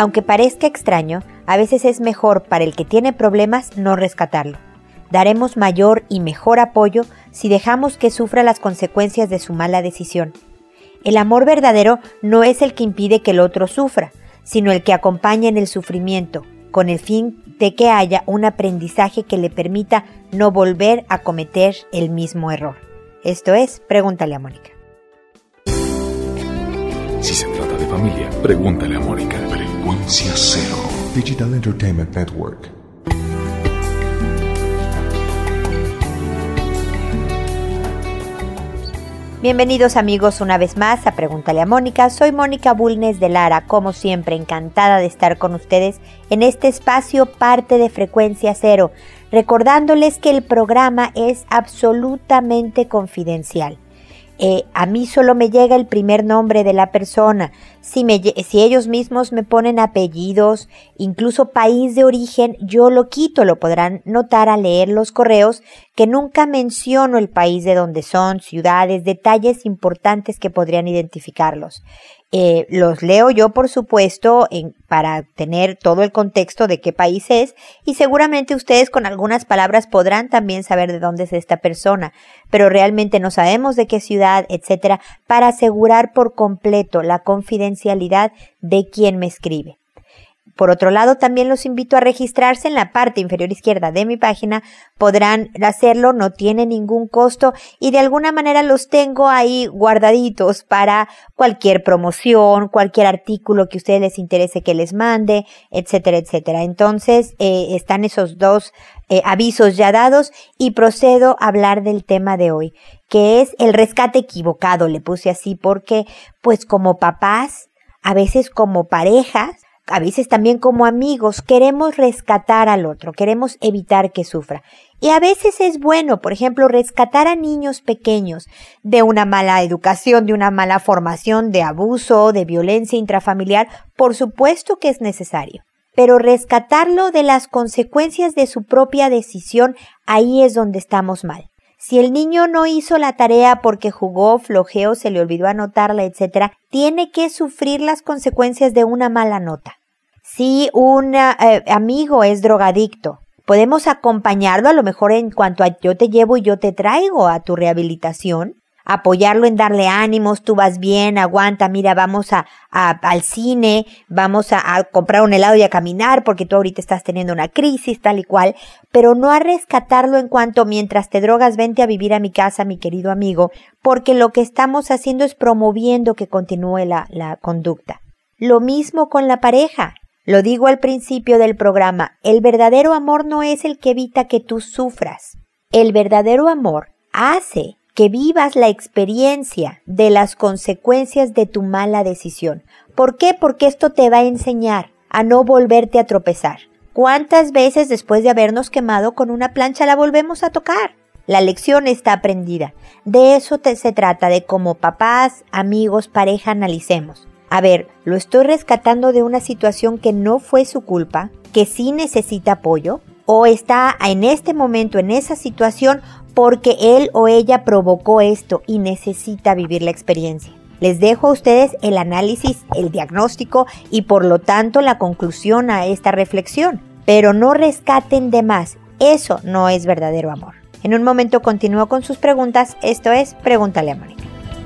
Aunque parezca extraño, a veces es mejor para el que tiene problemas no rescatarlo. Daremos mayor y mejor apoyo si dejamos que sufra las consecuencias de su mala decisión. El amor verdadero no es el que impide que el otro sufra, sino el que acompaña en el sufrimiento, con el fin de que haya un aprendizaje que le permita no volver a cometer el mismo error. Esto es, pregúntale a Mónica. Si se trata de familia, pregúntale a Mónica. Frecuencia Cero. Digital Entertainment Network. Bienvenidos amigos una vez más a Pregúntale a Mónica. Soy Mónica Bulnes de Lara, como siempre encantada de estar con ustedes en este espacio parte de Frecuencia Cero, recordándoles que el programa es absolutamente confidencial. A mí solo me llega el primer nombre de la persona. Si ellos mismos me ponen apellidos, incluso país de origen, yo lo quito. Lo podrán notar al leer los correos que nunca menciono el país de donde son, ciudades, detalles importantes que podrían identificarlos. Los leo yo, por supuesto, para tener todo el contexto de qué país es, y seguramente ustedes con algunas palabras podrán también saber de dónde es esta persona, pero realmente no sabemos de qué ciudad, etcétera, para asegurar por completo la confidencialidad de quien me escribe. Por otro lado, también los invito a registrarse en la parte inferior izquierda de mi página. Podrán hacerlo, no tiene ningún costo y de alguna manera los tengo ahí guardaditos para cualquier promoción, cualquier artículo que a ustedes les interese que les mande, etcétera, etcétera. Entonces, están esos dos avisos ya dados y procedo a hablar del tema de hoy, que es el rescate equivocado. Le puse así porque, pues como papás, a veces como parejas, a veces también como amigos, queremos rescatar al otro, queremos evitar que sufra. Y a veces es bueno, por ejemplo, rescatar a niños pequeños de una mala educación, de una mala formación, de abuso, de violencia intrafamiliar. Por supuesto que es necesario. Pero rescatarlo de las consecuencias de su propia decisión, ahí es donde estamos mal. Si el niño no hizo la tarea porque jugó, flojeó, se le olvidó anotarla, etcétera, tiene que sufrir las consecuencias de una mala nota. Si un amigo es drogadicto, podemos acompañarlo a lo mejor en cuanto a yo te llevo y yo te traigo a tu rehabilitación, apoyarlo en darle ánimos, tú vas bien, aguanta, mira, vamos al cine, vamos a comprar un helado y a caminar porque tú ahorita estás teniendo una crisis, tal y cual, pero no a rescatarlo en cuanto mientras te drogas vente a vivir a mi casa, mi querido amigo, porque lo que estamos haciendo es promoviendo que continúe la conducta. Lo mismo con la pareja. Lo digo al principio del programa, el verdadero amor no es el que evita que tú sufras. El verdadero amor hace que vivas la experiencia de las consecuencias de tu mala decisión. ¿Por qué? Porque esto te va a enseñar a no volverte a tropezar. ¿Cuántas veces después de habernos quemado con una plancha la volvemos a tocar? La lección está aprendida. De eso se trata, de como papás, amigos, pareja, analicemos. A ver, ¿lo estoy rescatando de una situación que no fue su culpa, que sí necesita apoyo? ¿O está en este momento en esa situación porque él o ella provocó esto y necesita vivir la experiencia? Les dejo a ustedes el análisis, el diagnóstico y por lo tanto la conclusión a esta reflexión. Pero no rescaten de más. Eso no es verdadero amor. En un momento continúo con sus preguntas. Esto es Pregúntale a Mónica.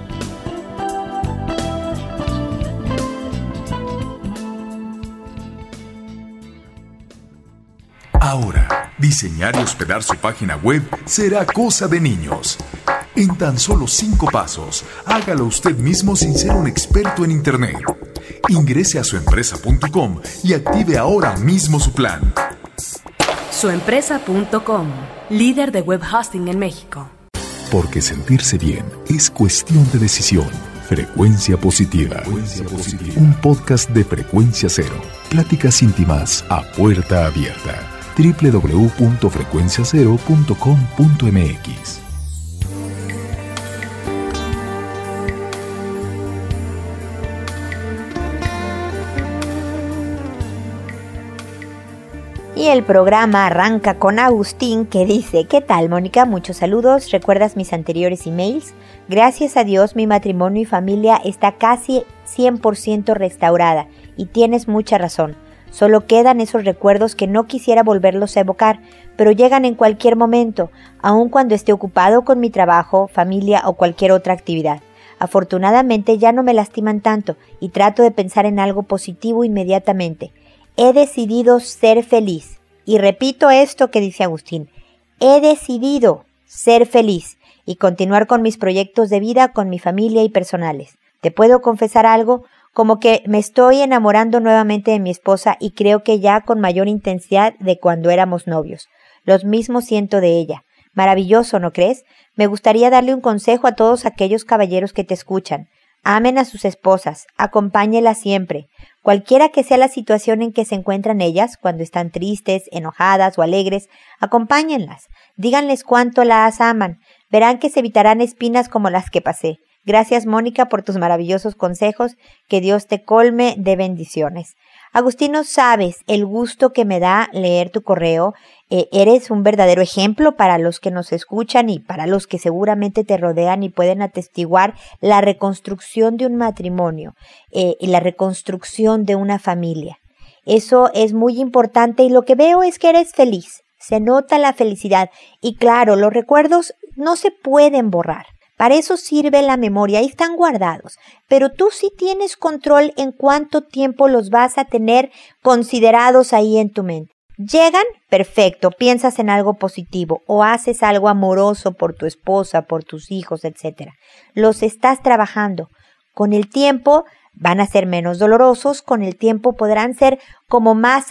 Ahora, diseñar y hospedar su página web será cosa de niños. En tan solo 5 pasos, hágalo usted mismo sin ser un experto en Internet. Ingrese a suempresa.com y active ahora mismo su plan. Suempresa.com, líder de web hosting en México. Porque sentirse bien es cuestión de decisión. Frecuencia Positiva. Un podcast de Frecuencia Cero. Pláticas íntimas a puerta abierta. www.frecuenciacero.com.mx. Y el programa arranca con Agustín, que dice: ¿qué tal, Mónica? Muchos saludos. ¿Recuerdas mis anteriores emails? Gracias a Dios mi matrimonio y familia está casi 100% restaurada y tienes mucha razón. Solo quedan esos recuerdos que no quisiera volverlos a evocar, pero llegan en cualquier momento, aun cuando esté ocupado con mi trabajo, familia o cualquier otra actividad. Afortunadamente ya no me lastiman tanto y trato de pensar en algo positivo inmediatamente. He decidido ser feliz. Y repito esto que dice Agustín. He decidido ser feliz y continuar con mis proyectos de vida, con mi familia y personales. ¿Te puedo confesar algo? Como que me estoy enamorando nuevamente de mi esposa y creo que ya con mayor intensidad de cuando éramos novios. Lo mismo siento de ella. Maravilloso, ¿no crees? Me gustaría darle un consejo a todos aquellos caballeros que te escuchan. Amen a sus esposas, acompáñelas siempre. Cualquiera que sea la situación en que se encuentran ellas, cuando están tristes, enojadas o alegres, acompáñenlas. Díganles cuánto las aman. Verán que se evitarán espinas como las que pasé. Gracias, Mónica, por tus maravillosos consejos. Que Dios te colme de bendiciones. Agustín, no sabes el gusto que me da leer tu correo. Eres un verdadero ejemplo para los que nos escuchan y para los que seguramente te rodean y pueden atestiguar la reconstrucción de un matrimonio y la reconstrucción de una familia. Eso es muy importante y lo que veo es que eres feliz. Se nota la felicidad y claro, los recuerdos no se pueden borrar. Para eso sirve la memoria, ahí están guardados, pero tú sí tienes control en cuánto tiempo los vas a tener considerados ahí en tu mente. Llegan, perfecto, piensas en algo positivo o haces algo amoroso por tu esposa, por tus hijos, etc. Los estás trabajando. Con el tiempo van a ser menos dolorosos, con el tiempo podrán ser como más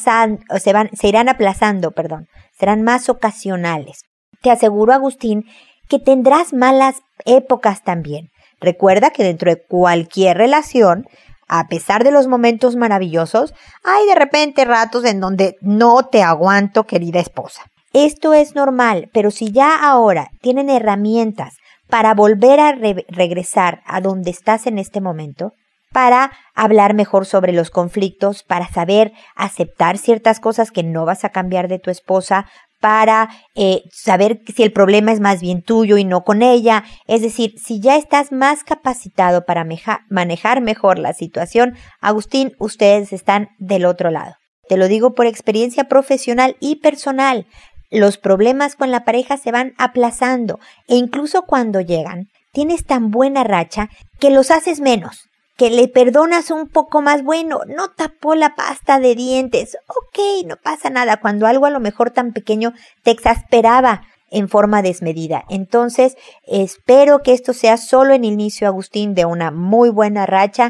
se irán aplazando, serán más ocasionales. Te aseguro, Agustín, que tendrás malas épocas también. Recuerda que dentro de cualquier relación, a pesar de los momentos maravillosos, hay de repente ratos en donde no te aguanto, querida esposa. Esto es normal, pero si ya ahora tienen herramientas para volver a regresar a donde estás en este momento, para hablar mejor sobre los conflictos, para saber aceptar ciertas cosas que no vas a cambiar de tu esposa, para saber si el problema es más bien tuyo y no con ella. Es decir, si ya estás más capacitado para manejar mejor la situación, Agustín, ustedes están del otro lado. Te lo digo por experiencia profesional y personal. Los problemas con la pareja se van aplazando e incluso cuando llegan, tienes tan buena racha que los haces menos. Que le perdonas un poco más, bueno, no tapó la pasta de dientes, ok, no pasa nada, cuando algo a lo mejor tan pequeño te exasperaba en forma desmedida. Entonces, espero que esto sea solo el inicio, Agustín, de una muy buena racha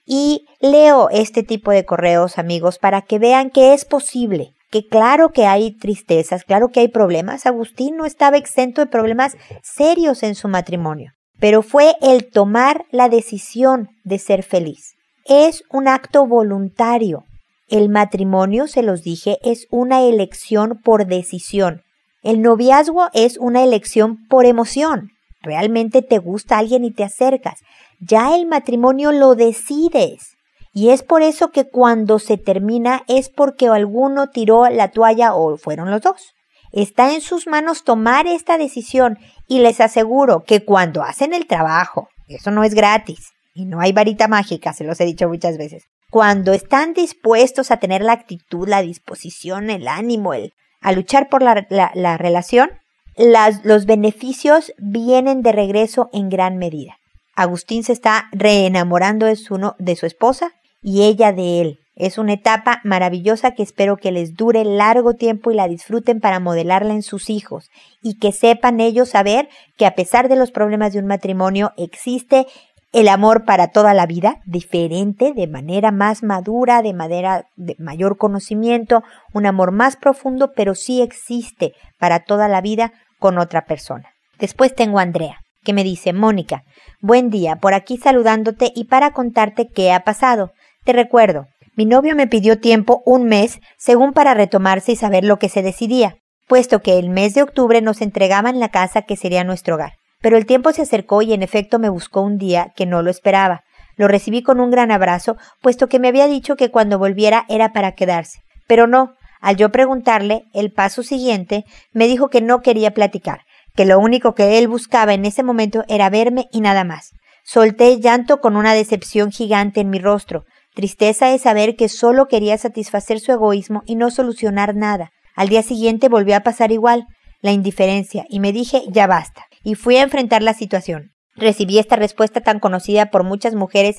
y leo este tipo de correos, amigos, para que vean que es posible, que claro que hay tristezas, claro que hay problemas. Agustín no estaba exento de problemas serios en su matrimonio. Pero fue el tomar la decisión de ser feliz. Es un acto voluntario. El matrimonio, se los dije, es una elección por decisión. El noviazgo es una elección por emoción. Realmente te gusta alguien y te acercas. Ya el matrimonio lo decides. Y es por eso que cuando se termina es porque alguno tiró la toalla o fueron los dos. Está en sus manos tomar esta decisión y les aseguro que cuando hacen el trabajo, eso no es gratis y no hay varita mágica, se los he dicho muchas veces, cuando están dispuestos a tener la actitud, la disposición, el ánimo, a luchar por la relación, los beneficios vienen de regreso en gran medida. Agustín se está reenamorando de su esposa y ella de él. Es una etapa maravillosa que espero que les dure largo tiempo y la disfruten para modelarla en sus hijos y que sepan ellos saber que a pesar de los problemas de un matrimonio existe el amor para toda la vida, diferente, de manera más madura, de mayor conocimiento, un amor más profundo, pero sí existe para toda la vida con otra persona. Después tengo a Andrea, que me dice: Mónica, buen día, por aquí saludándote y para contarte qué ha pasado. Te recuerdo, mi novio me pidió tiempo, un mes, según para retomarse y saber lo que se decidía, puesto que el mes de octubre nos entregaban la casa que sería nuestro hogar. Pero el tiempo se acercó y en efecto me buscó un día que no lo esperaba. Lo recibí con un gran abrazo, puesto que me había dicho que cuando volviera era para quedarse. Pero no, Al yo preguntarle el paso siguiente, me dijo que no quería platicar, que lo único que él buscaba en ese momento era verme y nada más. Solté llanto con una decepción gigante en mi rostro, tristeza de saber que solo quería satisfacer su egoísmo y no solucionar nada. Al día siguiente volvió a pasar igual, la indiferencia, y me dije, ya basta, y fui a enfrentar la situación. Recibí esta respuesta tan conocida por muchas mujeres,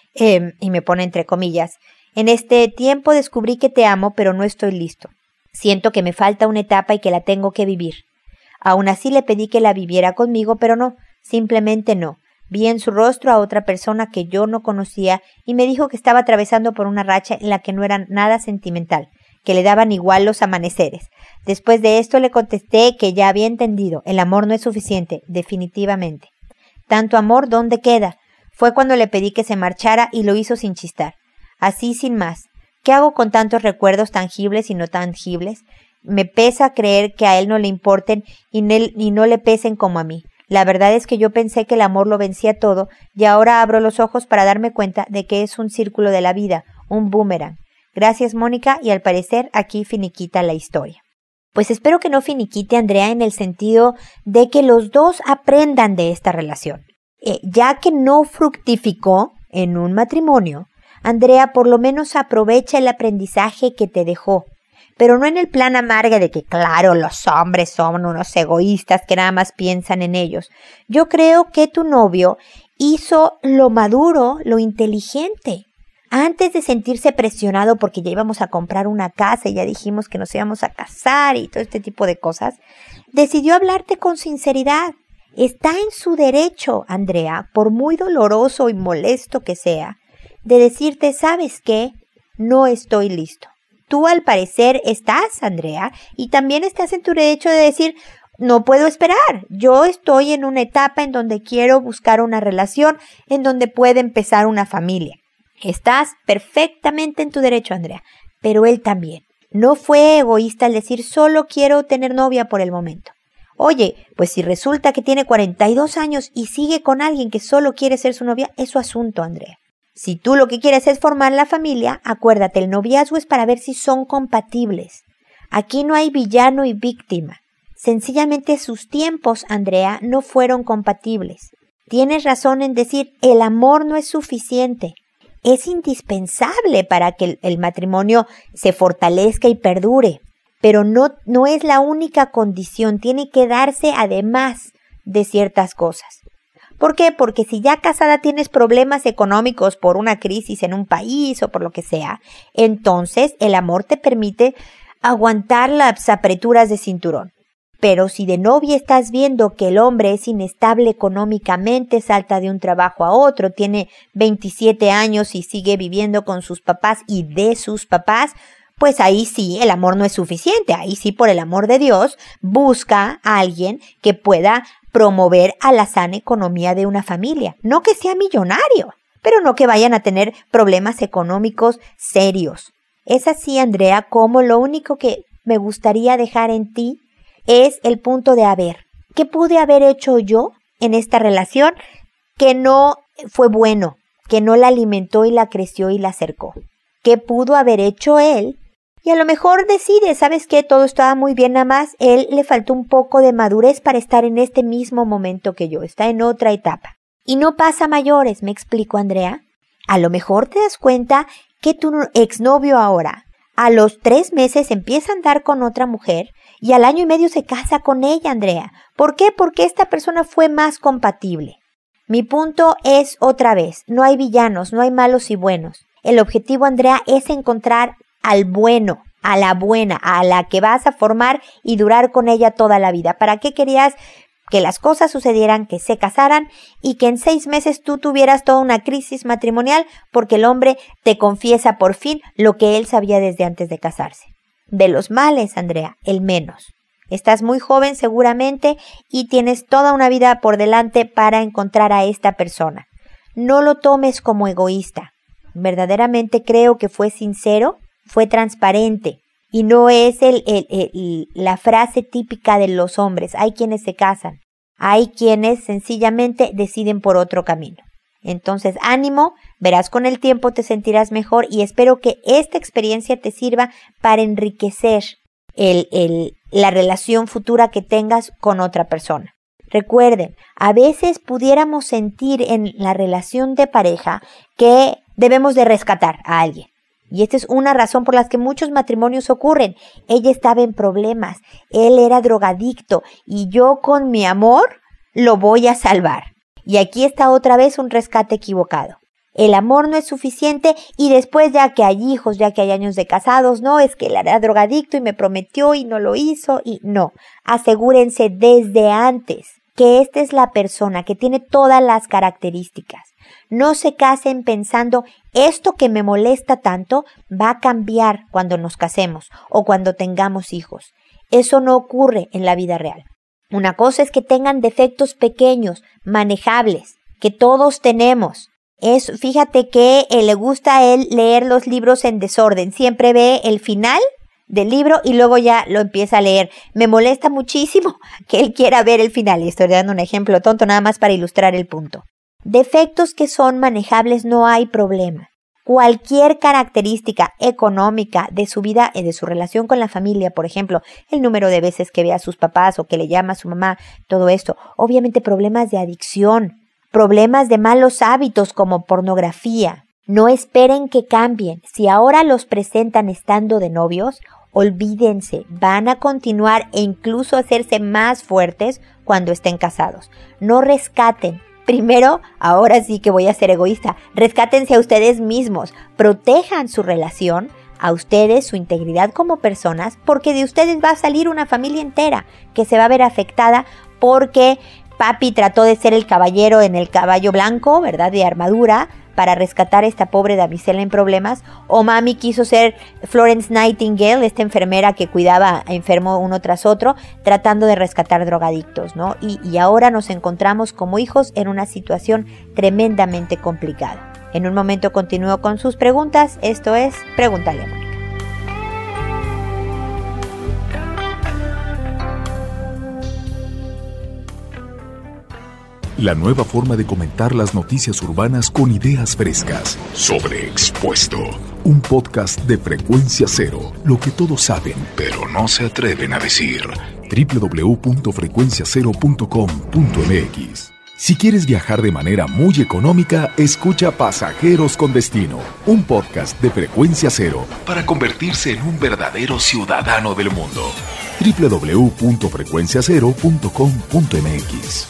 y me pone entre comillas, en este tiempo descubrí que te amo, pero no estoy listo. Siento que me falta una etapa y que la tengo que vivir. Aún así le pedí que la viviera conmigo, pero no, simplemente no. Vi en su rostro a otra persona que yo no conocía y me dijo que estaba atravesando por una racha en la que no era nada sentimental, que le daban igual los amaneceres. Después de esto le contesté que ya había entendido, el amor no es suficiente, definitivamente. Tanto amor, ¿dónde queda? Fue cuando le pedí que se marchara y lo hizo sin chistar. Así sin más. ¿Qué hago con tantos recuerdos tangibles y no tangibles? Me pesa creer que a él no le importen y no le pesen como a mí. La verdad es que yo pensé que el amor lo vencía todo y ahora abro los ojos para darme cuenta de que es un círculo de la vida, un boomerang. Gracias, Mónica, y al parecer aquí finiquita la historia. Pues espero que no finiquite, Andrea, en el sentido de que los dos aprendan de esta relación. Ya que no fructificó en un matrimonio, Andrea, por lo menos aprovecha el aprendizaje que te dejó, pero no en el plan amarga de que, claro, los hombres son unos egoístas que nada más piensan en ellos. Yo creo que tu novio hizo lo maduro, lo inteligente. Antes de sentirse presionado porque ya íbamos a comprar una casa y ya dijimos que nos íbamos a casar y todo este tipo de cosas, decidió hablarte con sinceridad. Está en su derecho, Andrea, por muy doloroso y molesto que sea, de decirte, ¿sabes qué? No estoy listo. Tú al parecer estás, Andrea, y también estás en tu derecho de decir, no puedo esperar. Yo estoy en una etapa en donde quiero buscar una relación, en donde puede empezar una familia. Estás perfectamente en tu derecho, Andrea, pero él también. No fue egoísta al decir, solo quiero tener novia por el momento. Oye, pues si resulta que tiene 42 años y sigue con alguien que solo quiere ser su novia, es su asunto, Andrea. Si tú lo que quieres es formar la familia, acuérdate, el noviazgo es para ver si son compatibles. Aquí no hay villano y víctima. Sencillamente sus tiempos, Andrea, no fueron compatibles. Tienes razón en decir, el amor no es suficiente. Es indispensable para que el matrimonio se fortalezca y perdure. Pero no es la única condición. Tiene que darse además de ciertas cosas. ¿Por qué? Porque si ya casada tienes problemas económicos por una crisis en un país o por lo que sea, entonces el amor te permite aguantar las apreturas de cinturón. Pero si de novia estás viendo que el hombre es inestable económicamente, salta de un trabajo a otro, tiene 27 años y sigue viviendo con sus papás y de sus papás, pues ahí sí el amor no es suficiente. Ahí sí, por el amor de Dios, busca a alguien que pueda promover a la sana economía de una familia. No que sea millonario, pero no que vayan a tener problemas económicos serios. Es así, Andrea, como lo único que me gustaría dejar en ti es el punto de ¿qué pude haber hecho yo en esta relación que no fue bueno, que no la alimentó y la creció y la acercó? ¿Qué pudo haber hecho él? Y a lo mejor decide, ¿sabes qué? Todo estaba muy bien, nada más él le faltó un poco de madurez para estar en este mismo momento que yo, está en otra etapa. Y no pasa a mayores, ¿me explico, Andrea? A lo mejor te das cuenta que tu exnovio ahora, a los 3 meses empieza a andar con otra mujer y al año y medio se casa con ella, Andrea. ¿Por qué? Porque esta persona fue más compatible. Mi punto es otra vez, no hay villanos, no hay malos y buenos. El objetivo, Andrea, es encontrar al bueno, a la buena, a la que vas a formar y durar con ella toda la vida. ¿Para qué querías que las cosas sucedieran, que se casaran y que en 6 meses tú tuvieras toda una crisis matrimonial porque el hombre te confiesa por fin lo que él sabía desde antes de casarse? De los males, Andrea, el menos. Estás muy joven seguramente y tienes toda una vida por delante para encontrar a esta persona. No lo tomes como egoísta. Verdaderamente creo que fue sincero, fue transparente y no es la frase típica de los hombres. Hay quienes se casan, hay quienes sencillamente deciden por otro camino. Entonces, ánimo, verás con el tiempo, te sentirás mejor y espero que esta experiencia te sirva para enriquecer la relación futura que tengas con otra persona. Recuerden, a veces pudiéramos sentir en la relación de pareja que debemos de rescatar a alguien. Y esta es una razón por la que muchos matrimonios ocurren. Ella estaba en problemas, él era drogadicto y yo con mi amor lo voy a salvar. Y aquí está otra vez un rescate equivocado. El amor no es suficiente y después ya que hay hijos, ya que hay años de casados, no, es que él era drogadicto y me prometió y no lo hizo y no. Asegúrense desde antes que esta es la persona que tiene todas las características. No se casen pensando, esto que me molesta tanto va a cambiar cuando nos casemos o cuando tengamos hijos. Eso no ocurre en la vida real. Una cosa es que tengan defectos pequeños, manejables, que todos tenemos. Fíjate que le gusta a él leer los libros en desorden. Siempre ve el final del libro y luego ya lo empieza a leer. Me molesta muchísimo que él quiera ver el final. Y estoy dando un ejemplo tonto nada más para ilustrar el punto. Defectos que son manejables no hay problema. Cualquier característica económica de su vida y de su relación con la familia, por ejemplo, el número de veces que ve a sus papás o que le llama a su mamá, todo esto. Obviamente problemas de adicción, problemas de malos hábitos como pornografía. No esperen que cambien. Si ahora los presentan estando de novios, olvídense, van a continuar e incluso hacerse más fuertes cuando estén casados. No rescaten. Primero, ahora sí que voy a ser egoísta, rescátense a ustedes mismos, protejan su relación, a ustedes, su integridad como personas, porque de ustedes va a salir una familia entera que se va a ver afectada porque papi trató de ser el caballero en el caballo blanco, ¿verdad?, de armadura, para rescatar a esta pobre damisela en problemas, o mami quiso ser Florence Nightingale, esta enfermera que cuidaba a enfermos uno tras otro, tratando de rescatar drogadictos, ¿no? Y ahora nos encontramos como hijos en una situación tremendamente complicada. En un momento continúo con sus preguntas, esto es Pregúntale a Mónica. La nueva forma de comentar las noticias urbanas con ideas frescas. Sobreexpuesto. Un podcast de Frecuencia Cero. Lo que todos saben, pero no se atreven a decir. www.frecuenciacero.com.mx. Si quieres viajar de manera muy económica, escucha Pasajeros con Destino, un podcast de Frecuencia Cero para convertirse en un verdadero ciudadano del mundo. www.frecuenciacero.com.mx.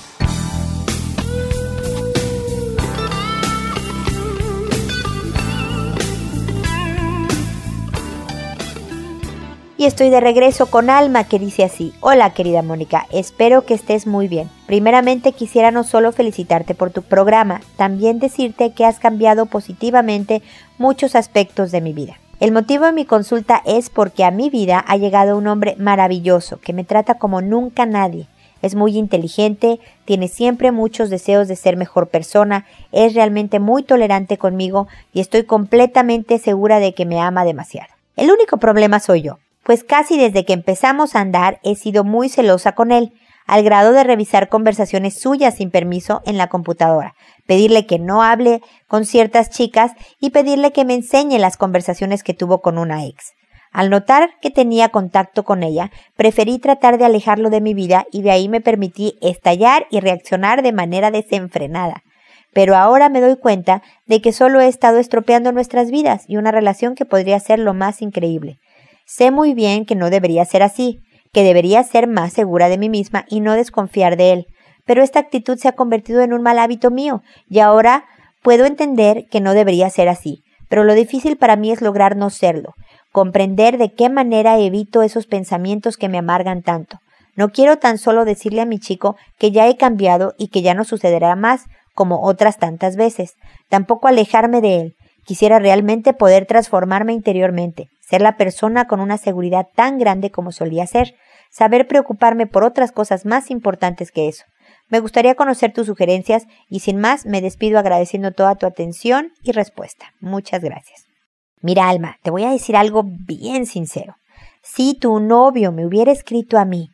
Y estoy de regreso con Alma, que dice así: hola querida Mónica, espero que estés muy bien. Primeramente quisiera no solo felicitarte por tu programa, también decirte que has cambiado positivamente muchos aspectos de mi vida. El motivo de mi consulta es porque a mi vida ha llegado un hombre maravilloso que me trata como nunca nadie. Es muy inteligente, tiene siempre muchos deseos de ser mejor persona, es realmente muy tolerante conmigo y estoy completamente segura de que me ama demasiado. El único problema soy yo. Pues casi desde que empezamos a andar he sido muy celosa con él, al grado de revisar conversaciones suyas sin permiso en la computadora, pedirle que no hable con ciertas chicas y pedirle que me enseñe las conversaciones que tuvo con una ex. Al notar que tenía contacto con ella, preferí tratar de alejarlo de mi vida y de ahí me permití estallar y reaccionar de manera desenfrenada. Pero ahora me doy cuenta de que solo he estado estropeando nuestras vidas y una relación que podría ser lo más increíble. Sé muy bien que no debería ser así, que debería ser más segura de mí misma y no desconfiar de él, pero esta actitud se ha convertido en un mal hábito mío y ahora puedo entender que no debería ser así, pero lo difícil para mí es lograr no serlo, comprender de qué manera evito esos pensamientos que me amargan tanto. No quiero tan solo decirle a mi chico que ya he cambiado y que ya no sucederá más como otras tantas veces, tampoco alejarme de él. Quisiera realmente poder transformarme interiormente, ser la persona con una seguridad tan grande como solía ser, saber preocuparme por otras cosas más importantes que eso. Me gustaría conocer tus sugerencias y sin más me despido agradeciendo toda tu atención y respuesta. Muchas gracias. Mira, Alma, te voy a decir algo bien sincero. Si tu novio me hubiera escrito a mí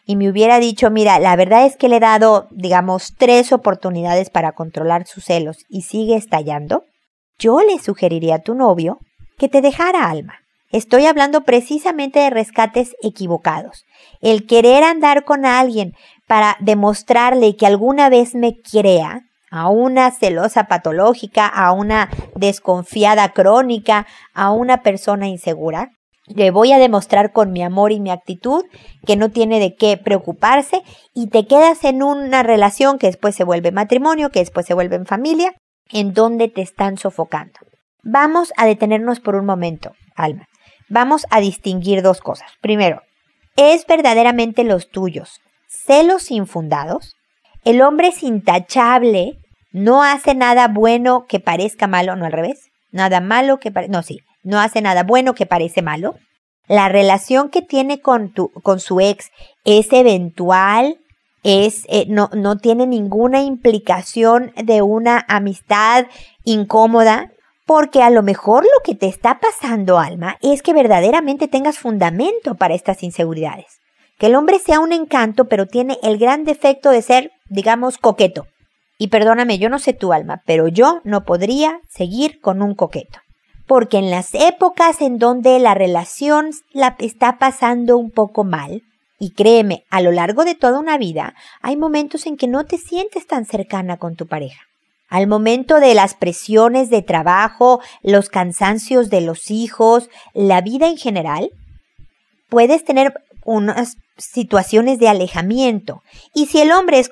y me hubiera dicho, mira, la verdad es que le he dado, digamos, 3 oportunidades para controlar sus celos y sigue estallando, yo le sugeriría a tu novio que te dejara, Alma. Estoy hablando precisamente de rescates equivocados. El querer andar con alguien para demostrarle que alguna vez me crea, a una celosa patológica, a una desconfiada crónica, a una persona insegura, le voy a demostrar con mi amor y mi actitud que no tiene de qué preocuparse y te quedas en una relación que después se vuelve matrimonio, que después se vuelve en familia, en donde te están sofocando. Vamos a detenernos por un momento, Alma. Vamos a distinguir 2 cosas. Primero, ¿es verdaderamente los tuyos celos infundados? El hombre es intachable, no hace nada bueno que parezca malo, no al revés, nada malo que no hace nada bueno que parece malo. La relación que tiene con su ex es eventual, no tiene ninguna implicación de una amistad incómoda, porque a lo mejor lo que te está pasando, Alma, es que verdaderamente tengas fundamento para estas inseguridades. Que el hombre sea un encanto, pero tiene el gran defecto de ser, digamos, coqueto. Y perdóname, yo no sé tú, Alma, pero yo no podría seguir con un coqueto. Porque en las épocas en donde la relación la está pasando un poco mal, y créeme, a lo largo de toda una vida, hay momentos en que no te sientes tan cercana con tu pareja. Al momento de las presiones de trabajo, los cansancios de los hijos, la vida en general, puedes tener unas situaciones de alejamiento. Y si el hombre es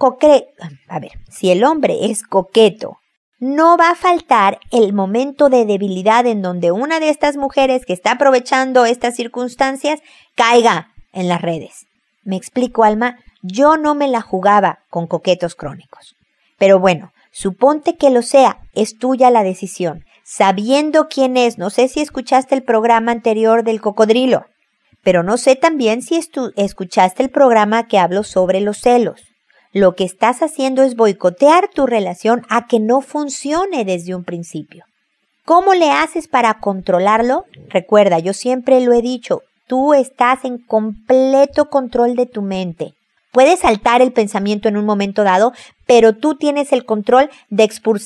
coqueto, no va a faltar el momento de debilidad en donde una de estas mujeres que está aprovechando estas circunstancias caiga en las redes. ¿Me explico, Alma? Yo no me la jugaba con coquetos crónicos. Pero bueno, suponte que lo sea, es tuya la decisión. Sabiendo quién es, no sé si escuchaste el programa anterior del cocodrilo, pero no sé también si escuchaste el programa que hablo sobre los celos. Lo que estás haciendo es boicotear tu relación a que no funcione desde un principio. ¿Cómo le haces para controlarlo? Recuerda, yo siempre lo he dicho, tú estás en completo control de tu mente. Puedes saltar el pensamiento en un momento dado, pero tú tienes el control de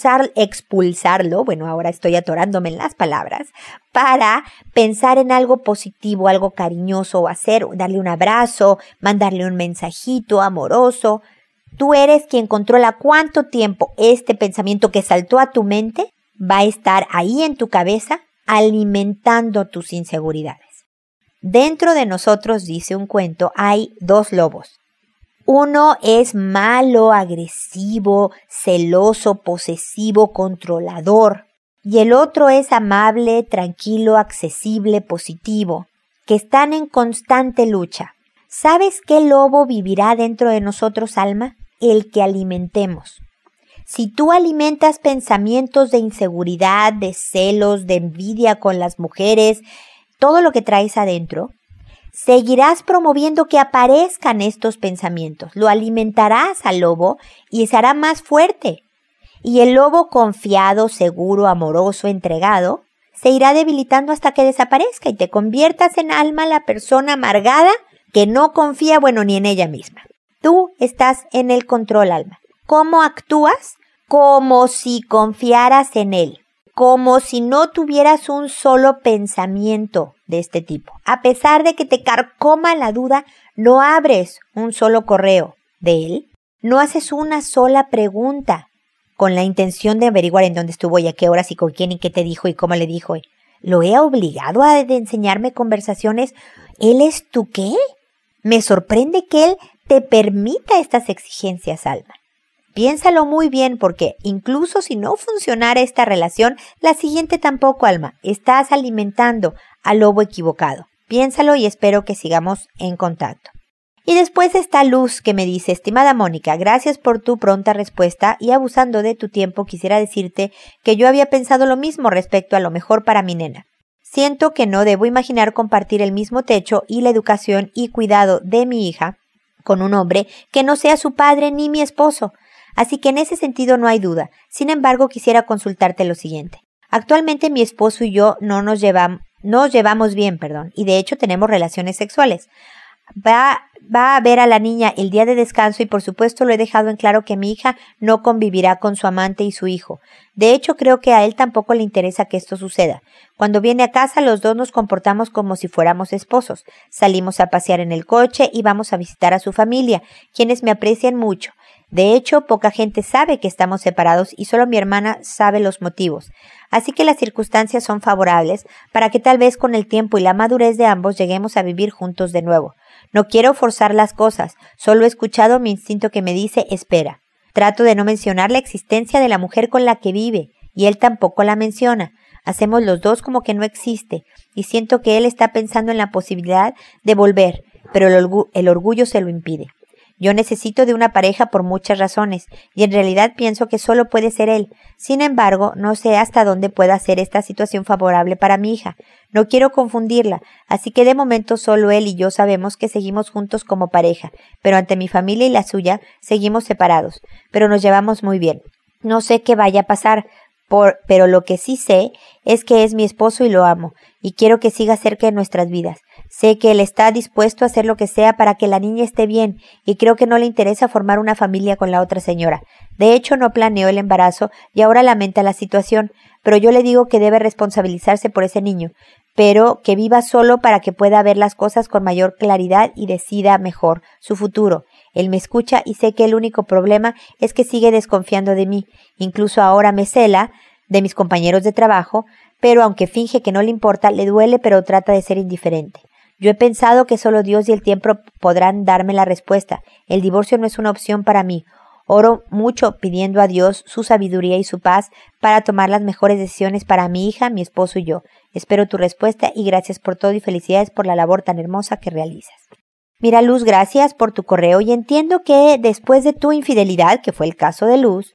expulsarlo, bueno, ahora estoy atorándome en las palabras, para pensar en algo positivo, algo cariñoso, darle un abrazo, mandarle un mensajito amoroso. Tú eres quien controla cuánto tiempo este pensamiento que saltó a tu mente va a estar ahí en tu cabeza alimentando tus inseguridades. Dentro de nosotros, dice un cuento, hay 2 lobos. Uno es malo, agresivo, celoso, posesivo, controlador. Y el otro es amable, tranquilo, accesible, positivo, que están en constante lucha. ¿Sabes qué lobo vivirá dentro de nosotros, Alma? El que alimentemos. Si tú alimentas pensamientos de inseguridad, de celos, de envidia con las mujeres, todo lo que traes adentro, seguirás promoviendo que aparezcan estos pensamientos. Lo alimentarás al lobo y se hará más fuerte. Y el lobo confiado, seguro, amoroso, entregado, se irá debilitando hasta que desaparezca y te conviertas en Alma la persona amargada que no confía, ni en ella misma. Tú estás en el control, Alma. ¿Cómo actúas? Como si confiaras en él. Como si no tuvieras un solo pensamiento de este tipo. A pesar de que te carcoma la duda, no abres un solo correo de él. No haces una sola pregunta con la intención de averiguar en dónde estuvo y a qué horas y con quién y qué te dijo y cómo le dijo. ¿Lo he obligado a enseñarme conversaciones? ¿Él es tu qué? Me sorprende que él te permita estas exigencias, Alma. Piénsalo muy bien porque incluso si no funcionara esta relación, la siguiente tampoco, Alma. Estás alimentando al lobo equivocado. Piénsalo y espero que sigamos en contacto. Y después está Luz que me dice, estimada Mónica, gracias por tu pronta respuesta y abusando de tu tiempo quisiera decirte que yo había pensado lo mismo respecto a lo mejor para mi nena. Siento que no debo imaginar compartir el mismo techo y la educación y cuidado de mi hija con un hombre que no sea su padre ni mi esposo. Así que en ese sentido no hay duda. Sin embargo, quisiera consultarte lo siguiente. Actualmente mi esposo y yo nos llevamos bien, y de hecho tenemos relaciones sexuales. Va a ver a la niña el día de descanso y por supuesto lo he dejado en claro que mi hija no convivirá con su amante y su hijo. De hecho, creo que a él tampoco le interesa que esto suceda. Cuando viene a casa, los dos nos comportamos como si fuéramos esposos. Salimos a pasear en el coche y vamos a visitar a su familia, quienes me aprecian mucho. De hecho, poca gente sabe que estamos separados y solo mi hermana sabe los motivos. Así que las circunstancias son favorables para que tal vez con el tiempo y la madurez de ambos lleguemos a vivir juntos de nuevo. No quiero forzar las cosas, solo he escuchado mi instinto que me dice espera. Trato de no mencionar la existencia de la mujer con la que vive, y él tampoco la menciona. Hacemos los dos como que no existe, y siento que él está pensando en la posibilidad de volver, pero el orgullo se lo impide. Yo necesito de una pareja por muchas razones, y en realidad pienso que solo puede ser él. Sin embargo, no sé hasta dónde pueda ser esta situación favorable para mi hija. No quiero confundirla, así que de momento solo él y yo sabemos que seguimos juntos como pareja, pero ante mi familia y la suya seguimos separados, pero nos llevamos muy bien. No sé qué vaya a pasar, pero lo que sí sé es que es mi esposo y lo amo, y quiero que siga cerca de nuestras vidas. Sé que él está dispuesto a hacer lo que sea para que la niña esté bien, y creo que no le interesa formar una familia con la otra señora. De hecho, no planeó el embarazo y ahora lamenta la situación, pero yo le digo que debe responsabilizarse por ese niño, pero que viva solo para que pueda ver las cosas con mayor claridad y decida mejor su futuro. Él me escucha y sé que el único problema es que sigue desconfiando de mí. Incluso ahora me cela de mis compañeros de trabajo, pero aunque finge que no le importa, le duele, pero trata de ser indiferente. Yo he pensado que solo Dios y el tiempo podrán darme la respuesta. El divorcio no es una opción para mí. Oro mucho pidiendo a Dios su sabiduría y su paz para tomar las mejores decisiones para mi hija, mi esposo y yo. Espero tu respuesta y gracias por todo y felicidades por la labor tan hermosa que realizas. Mira, Luz, gracias por tu correo y entiendo que después de tu infidelidad, que fue el caso de Luz,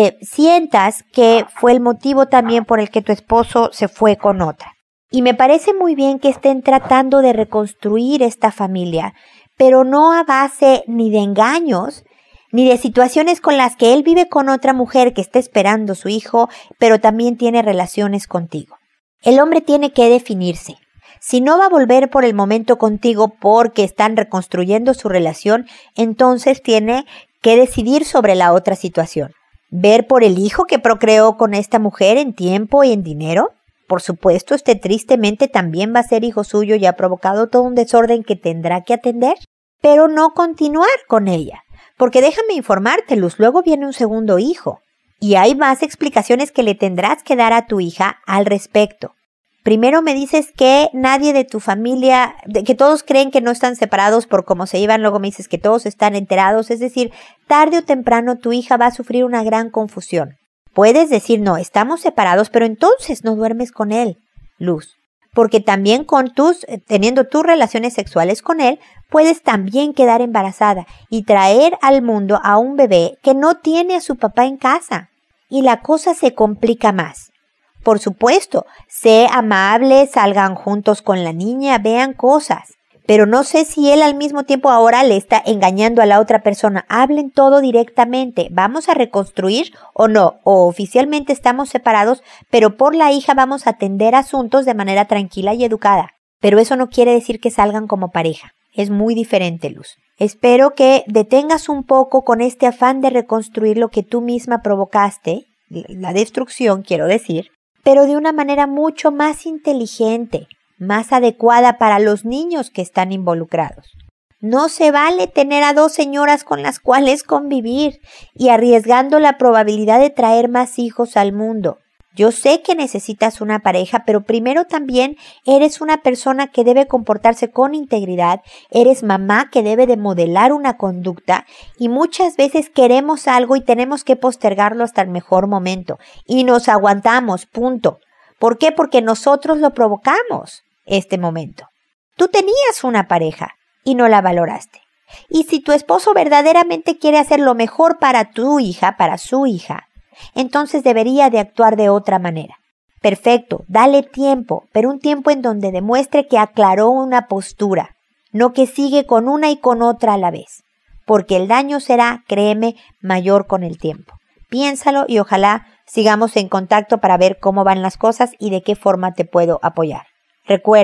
sientas que fue el motivo también por el que tu esposo se fue con otra. Y me parece muy bien que estén tratando de reconstruir esta familia, pero no a base ni de engaños, ni de situaciones con las que él vive con otra mujer que está esperando su hijo, pero también tiene relaciones contigo. El hombre tiene que definirse. Si no va a volver por el momento contigo porque están reconstruyendo su relación, entonces tiene que decidir sobre la otra situación. ¿Ver por el hijo que procreó con esta mujer en tiempo y en dinero? Por supuesto, tristemente también va a ser hijo suyo y ha provocado todo un desorden que tendrá que atender, pero no continuar con ella. Porque déjame informarte, Luz, luego viene un segundo hijo y hay más explicaciones que le tendrás que dar a tu hija al respecto. Primero me dices que nadie de tu familia, que todos creen que no están separados por cómo se llevan, luego me dices que todos están enterados, es decir, tarde o temprano tu hija va a sufrir una gran confusión. Puedes decir, no, estamos separados, pero entonces no duermes con él, Luz. Porque también teniendo tus relaciones sexuales con él, puedes también quedar embarazada y traer al mundo a un bebé que no tiene a su papá en casa. Y la cosa se complica más. Por supuesto, sé amable, salgan juntos con la niña, vean cosas. Pero no sé si él al mismo tiempo ahora le está engañando a la otra persona. Hablen todo directamente. ¿Vamos a reconstruir o no? O oficialmente estamos separados, pero por la hija vamos a atender asuntos de manera tranquila y educada. Pero eso no quiere decir que salgan como pareja. Es muy diferente, Luz. Espero que detengas un poco con este afán de reconstruir lo que tú misma provocaste, la destrucción, quiero decir, pero de una manera mucho más inteligente, más adecuada para los niños que están involucrados. No se vale tener a dos señoras con las cuales convivir y arriesgando la probabilidad de traer más hijos al mundo. Yo sé que necesitas una pareja, pero primero también eres una persona que debe comportarse con integridad, eres mamá que debe de modelar una conducta y muchas veces queremos algo y tenemos que postergarlo hasta el mejor momento y nos aguantamos, punto. ¿Por qué? Porque nosotros lo provocamos este momento. Tú tenías una pareja y no la valoraste. Y si tu esposo verdaderamente quiere hacer lo mejor para tu hija, para su hija, entonces debería de actuar de otra manera. Perfecto, dale tiempo, pero un tiempo en donde demuestre que aclaró una postura, no que sigue con una y con otra a la vez, porque el daño será, créeme, mayor con el tiempo. Piénsalo y ojalá sigamos en contacto para ver cómo van las cosas y de qué forma te puedo apoyar. Recuerden,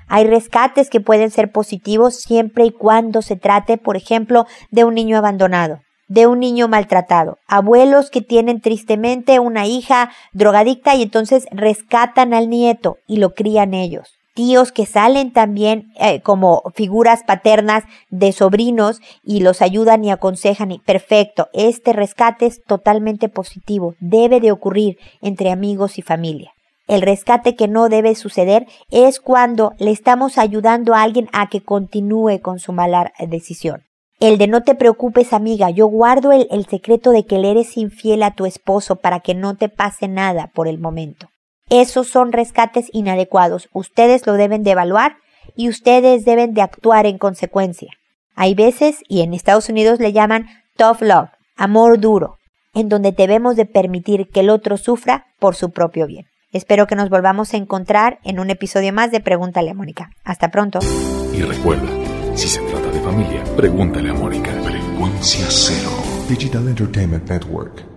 Hay rescates que pueden ser positivos siempre y cuando se trate, por ejemplo, de un niño abandonado, de un niño maltratado, abuelos que tienen tristemente una hija drogadicta y entonces rescatan al nieto y lo crían ellos. Tíos que salen también como figuras paternas de sobrinos y los ayudan y aconsejan. Y perfecto, este rescate es totalmente positivo, debe de ocurrir entre amigos y familia. El rescate que no debe suceder es cuando le estamos ayudando a alguien a que continúe con su mala decisión. El de no te preocupes, amiga, yo guardo el secreto de que le eres infiel a tu esposo para que no te pase nada por el momento. Esos son rescates inadecuados. Ustedes lo deben de evaluar y ustedes deben de actuar en consecuencia. Hay veces, y en Estados Unidos le llaman tough love, amor duro, en donde debemos de permitir que el otro sufra por su propio bien. Espero que nos volvamos a encontrar en un episodio más de Pregúntale a Mónica. Hasta pronto. Y recuerda, si se trata de familia, pregúntale a Mónica. Frecuencia Cero. Digital Entertainment Network.